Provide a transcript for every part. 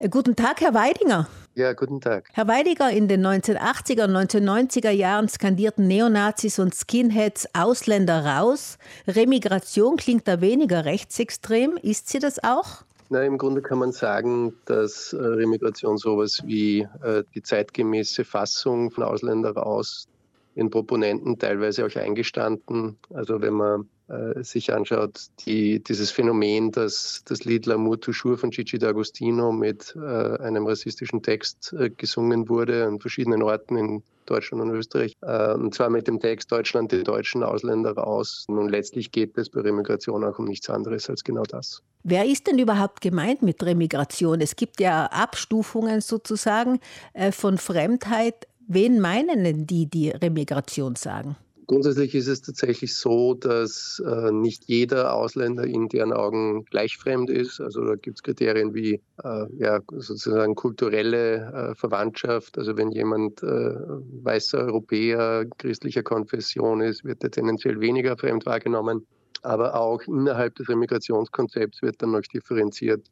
Guten Tag, Herr Weidinger. Ja, guten Tag. Herr Weidinger, in den 1980er und 1990er Jahren skandierten Neonazis und Skinheads Ausländer raus. Remigration klingt da weniger rechtsextrem. Ist sie das auch? Na, im Grunde kann man sagen, dass Remigration sowas wie die zeitgemäße Fassung von Ausländer raus den Proponenten teilweise auch eingestanden. Also wenn man sich anschaut, dieses Phänomen, dass das Lied L'amour toujours von Gigi D'Agostino mit einem rassistischen Text gesungen wurde an verschiedenen Orten in Deutschland und Österreich. Und zwar mit dem Text Deutschland die deutschen Ausländer raus. Nun letztlich geht es bei Remigration auch um nichts anderes als genau das. Wer ist denn überhaupt gemeint mit Remigration? Es gibt ja Abstufungen sozusagen von Fremdheit. Wen meinen denn die Remigration sagen? Grundsätzlich ist es tatsächlich so, dass nicht jeder Ausländer in deren Augen gleich fremd ist. Also da gibt es Kriterien wie sozusagen kulturelle Verwandtschaft. Also wenn jemand weißer Europäer christlicher Konfession ist, wird er tendenziell weniger fremd wahrgenommen. Aber auch innerhalb des Remigrationskonzepts wird dann noch differenziert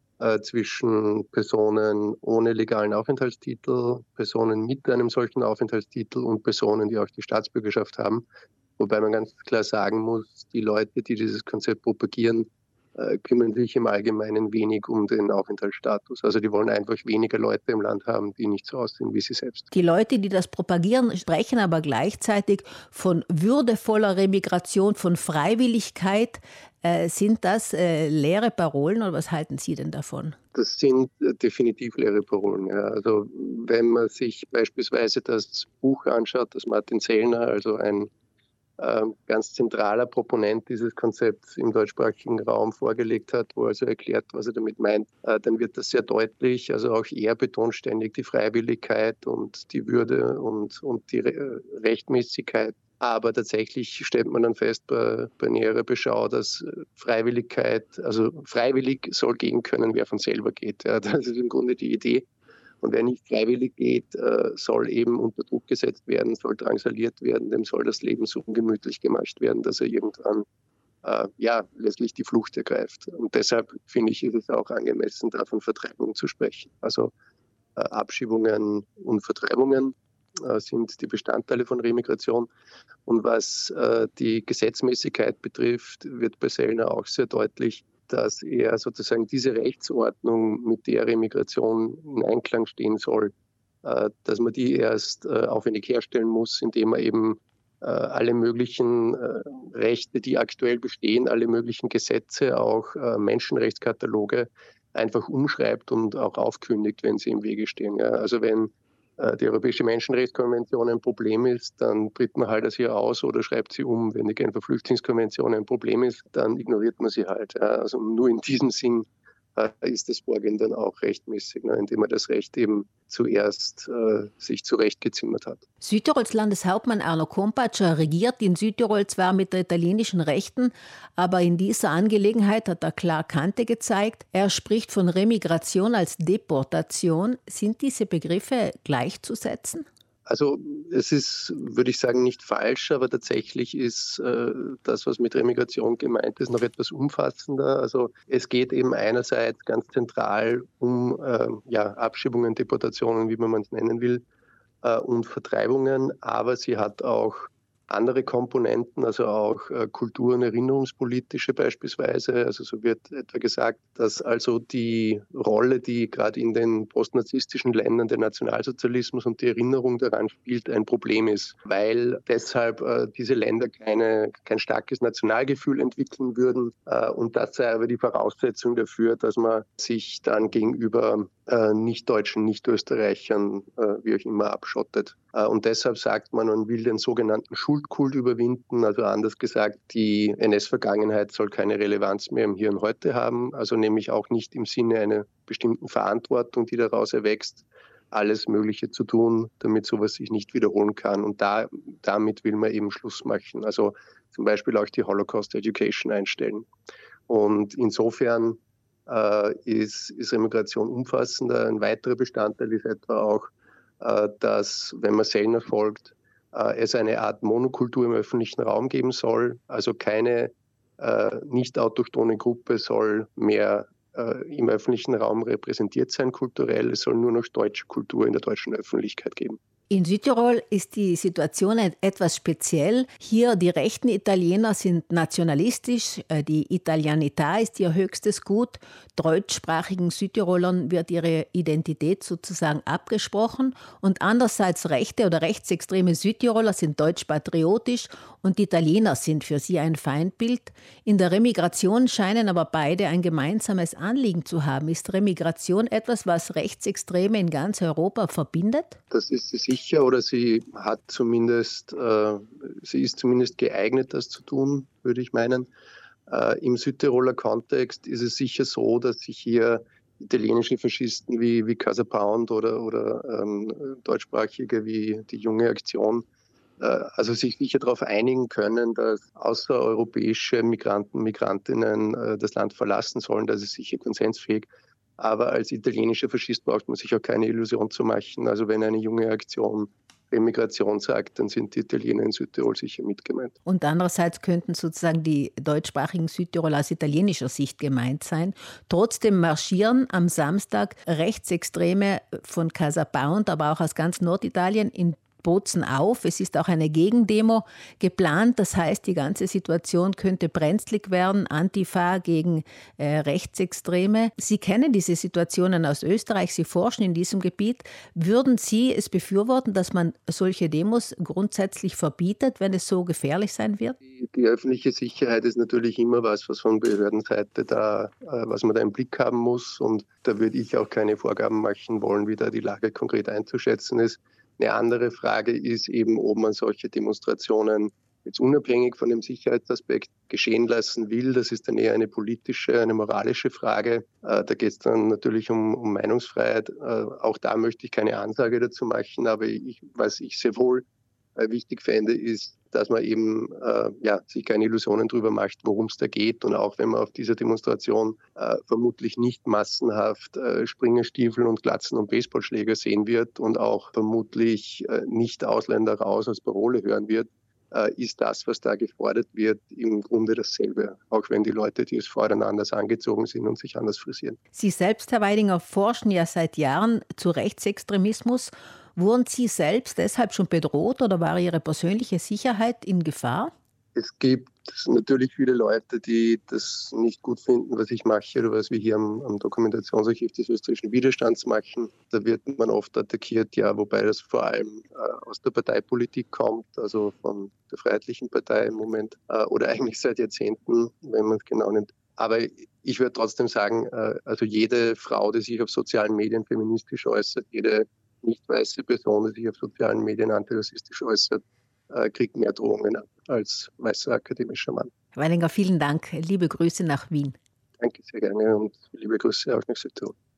zwischen Personen ohne legalen Aufenthaltstitel, Personen mit einem solchen Aufenthaltstitel und Personen, die auch die Staatsbürgerschaft haben. Wobei man ganz klar sagen muss, die Leute, die dieses Konzept propagieren, kümmern sich im Allgemeinen wenig um den Aufenthaltsstatus. Also die wollen einfach weniger Leute im Land haben, die nicht so aussehen wie sie selbst. Die Leute, die das propagieren, sprechen aber gleichzeitig von würdevoller Remigration, von Freiwilligkeit. Sind das leere Parolen oder was halten Sie denn davon? Das sind definitiv leere Parolen. Ja. Also wenn man sich beispielsweise das Buch anschaut, das Martin Sellner, also ein ganz zentraler Proponent dieses Konzepts im deutschsprachigen Raum vorgelegt hat, wo er also erklärt, was er damit meint, dann wird das sehr deutlich. Also auch er betont ständig die Freiwilligkeit und die Würde und die Rechtmäßigkeit. Aber tatsächlich stellt man dann fest bei näherer Beschau, dass Freiwilligkeit, also freiwillig soll gehen können, wer von selber geht. Ja, das ist im Grunde die Idee. Und wer nicht freiwillig geht, soll eben unter Druck gesetzt werden, soll drangsaliert werden, dem soll das Leben so ungemütlich gemacht werden, dass er irgendwann letztlich die Flucht ergreift. Und deshalb finde ich, ist es auch angemessen, da von Vertreibung zu sprechen. Also Abschiebungen und Vertreibungen sind die Bestandteile von Remigration. Und was die Gesetzmäßigkeit betrifft, wird bei Sellner auch sehr deutlich, dass er sozusagen diese Rechtsordnung, mit der Remigration in Einklang stehen soll, dass man die erst aufwendig herstellen muss, indem man eben alle möglichen Rechte, die aktuell bestehen, alle möglichen Gesetze, auch Menschenrechtskataloge einfach umschreibt und auch aufkündigt, wenn sie im Wege stehen. Ja. Also wenn die Europäische Menschenrechtskonvention ein Problem ist, dann tritt man halt das hier aus oder schreibt sie um. Wenn die Genfer Flüchtlingskonvention ein Problem ist, dann ignoriert man sie halt. Ja. Also nur in diesem Sinn ist das Vorgehen dann auch rechtmäßig, ne, indem man das Recht eben zuerst sich zurechtgezimmert hat. Südtirols Landeshauptmann Arno Kompatscher regiert in Südtirol zwar mit der italienischen Rechten, aber in dieser Angelegenheit hat er klar Kante gezeigt. Er spricht von Remigration als Deportation. Sind diese Begriffe gleichzusetzen? Also es ist, würde ich sagen, nicht falsch, aber tatsächlich ist das, was mit Remigration gemeint ist, noch etwas umfassender. Also es geht eben einerseits ganz zentral um Abschiebungen, Deportationen, wie man es nennen will, und Vertreibungen, aber sie hat auch andere Komponenten, also auch kultur- und erinnerungspolitische beispielsweise. Also so wird etwa gesagt, dass also die Rolle, die gerade in den postnarzisstischen Ländern der Nationalsozialismus und die Erinnerung daran spielt, ein Problem ist, weil deshalb diese Länder kein starkes Nationalgefühl entwickeln würden. Und das sei aber die Voraussetzung dafür, dass man sich dann gegenüber Nicht-Deutschen, Nicht-Österreichern, wie auch immer, abschottet. Und deshalb sagt man, man will den sogenannten Schuldkult überwinden. Also anders gesagt, die NS-Vergangenheit soll keine Relevanz mehr im Hier und Heute haben. Also nämlich auch nicht im Sinne einer bestimmten Verantwortung, die daraus erwächst, alles Mögliche zu tun, damit sowas sich nicht wiederholen kann. Und damit will man eben Schluss machen. Also zum Beispiel auch die Holocaust Education einstellen. Und insofern ist Remigration umfassender. Ein weiterer Bestandteil ist etwa auch, dass, wenn man Sellner folgt, es eine Art Monokultur im öffentlichen Raum geben soll. Also keine nicht autochthone Gruppe soll mehr im öffentlichen Raum repräsentiert sein kulturell. Es soll nur noch deutsche Kultur in der deutschen Öffentlichkeit geben. In Südtirol ist die Situation etwas speziell. Hier die rechten Italiener sind nationalistisch, die Italianità ist ihr höchstes Gut. Deutschsprachigen Südtirolern wird ihre Identität sozusagen abgesprochen. Und andererseits rechte oder rechtsextreme Südtiroler sind deutschpatriotisch und die Italiener sind für sie ein Feindbild. In der Remigration scheinen aber beide ein gemeinsames Anliegen zu haben. Ist Remigration etwas, was Rechtsextreme in ganz Europa verbindet? Das ist sie sicher, oder sie ist zumindest geeignet, das zu tun, würde ich meinen. Im Südtiroler Kontext ist es sicher so, dass sich hier italienische Faschisten wie Casa Pound oder deutschsprachige wie die Junge Aktion also sich sicher darauf einigen können, dass außereuropäische Migranten, Migrantinnen das Land verlassen sollen. Das ist sicher konsensfähig. Aber als italienischer Faschist braucht man sich auch keine Illusion zu machen. Also wenn eine junge Aktion Remigration sagt, dann sind die Italiener in Südtirol sicher mitgemeint. Und andererseits könnten sozusagen die deutschsprachigen Südtiroler aus italienischer Sicht gemeint sein. Trotzdem marschieren am Samstag Rechtsextreme von Casa Pound, aber auch aus ganz Norditalien in Bozen auf. Es ist auch eine Gegendemo geplant. Das heißt, die ganze Situation könnte brenzlig werden. Antifa gegen Rechtsextreme. Sie kennen diese Situationen aus Österreich. Sie forschen in diesem Gebiet. Würden Sie es befürworten, dass man solche Demos grundsätzlich verbietet, wenn es so gefährlich sein wird? Die öffentliche Sicherheit ist natürlich immer was von Behördenseite was man da im Blick haben muss. Und da würde ich auch keine Vorgaben machen wollen, wie da die Lage konkret einzuschätzen ist. Eine andere Frage ist eben, ob man solche Demonstrationen jetzt unabhängig von dem Sicherheitsaspekt geschehen lassen will. Das ist dann eher eine politische, eine moralische Frage. Da geht es dann natürlich um Meinungsfreiheit. Auch da möchte ich keine Ansage dazu machen, aber was ich sehr wohl wichtig fände, ist, dass man eben sich keine Illusionen darüber macht, worum es da geht. Und auch wenn man auf dieser Demonstration vermutlich nicht massenhaft Springerstiefel und Glatzen und Baseballschläger sehen wird und auch vermutlich nicht Ausländer raus als Parole hören wird, ist das, was da gefordert wird, im Grunde dasselbe. Auch wenn die Leute, die es fordern, anders angezogen sind und sich anders frisieren. Sie selbst, Herr Weidinger, forschen ja seit Jahren zu Rechtsextremismus. Wurden Sie selbst deshalb schon bedroht oder war Ihre persönliche Sicherheit in Gefahr? Es gibt natürlich viele Leute, die das nicht gut finden, was ich mache oder was wir hier am Dokumentationsarchiv des österreichischen Widerstands machen. Da wird man oft attackiert, ja, wobei das vor allem aus der Parteipolitik kommt, also von der Freiheitlichen Partei im Moment oder eigentlich seit Jahrzehnten, wenn man es genau nimmt. Aber ich würde trotzdem sagen, also jede Frau, die sich auf sozialen Medien feministisch äußert, jede nicht weiße Person, die sich auf sozialen Medien antirassistisch äußert, kriegt mehr Drohungen ab als weißer akademischer Mann. Herr Weidinger, vielen Dank. Liebe Grüße nach Wien. Danke sehr gerne und liebe Grüße auch nach Südtirol.